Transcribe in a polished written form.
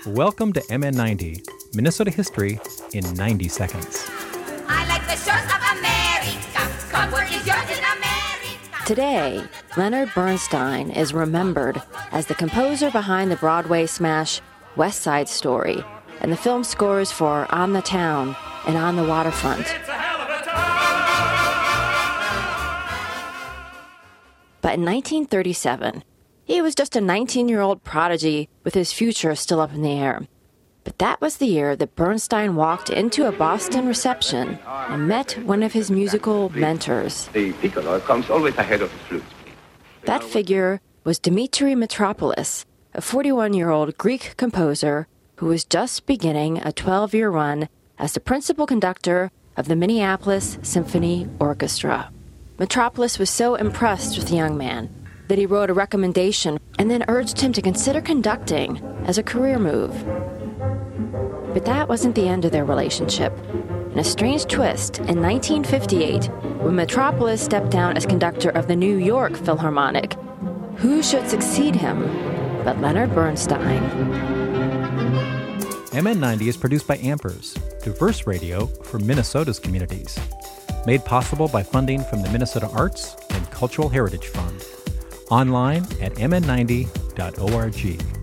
Welcome to MN90, Minnesota History in 90 seconds. I like the shores of America. Comfort is yours in America. Today, Leonard Bernstein is remembered as the composer behind the Broadway smash West Side Story and the film scores for On the Town and On the Waterfront. But in 1937, he was just a 19-year-old prodigy with his future still up in the air. But that was the year that Bernstein walked into a Boston reception and met one of his musical mentors. The piccolo comes always ahead of the flute. That figure was Dimitri Mitropoulos, a 41-year-old Greek composer who was just beginning a 12-year run as the principal conductor of the Minneapolis Symphony Orchestra. Mitropoulos was so impressed with the young man that he wrote a recommendation and then urged him to consider conducting as a career move. But that wasn't the end of their relationship. In a strange twist, in 1958, when Mitropoulos stepped down as conductor of the New York Philharmonic, who should succeed him but Leonard Bernstein? MN90 is produced by Ampers, diverse radio for Minnesota's communities. Made possible by funding from the Minnesota Arts and Cultural Heritage Fund. Online at mn90.org.